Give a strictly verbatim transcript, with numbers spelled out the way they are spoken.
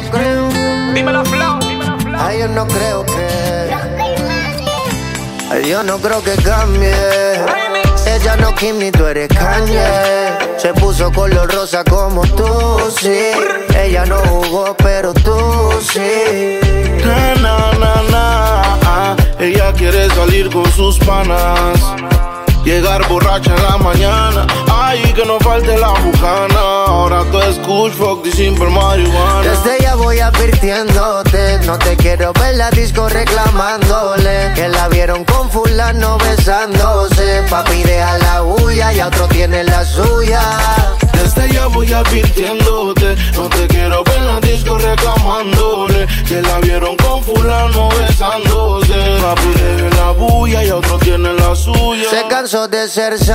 creo. Dímelo, Flow. Ay, yo no creo que. Ay, yo no creo que cambie. Ella no Kim ni tú eres Kanye. Se puso color rosa como tú, sí. Ella no jugó, pero tú sí. Na, na, na, na. Ella quiere salir con sus panas, llegar borracha en la mañana. Ay, que no falte la bucana. Ahora tú es kush, fuck y simple marihuana. Desde ya voy advirtiéndote, no te quiero ver la disco reclamándole que la vieron con fulano besándose. Papi, deja la bulla, ya otro tiene la suya. Desde ya voy advirtiéndote, no te quiero ver en la disco reclamándole que la vieron con fulano besándose. Papi, deja la bulla, ya otro tiene la suya. Se cansó de ser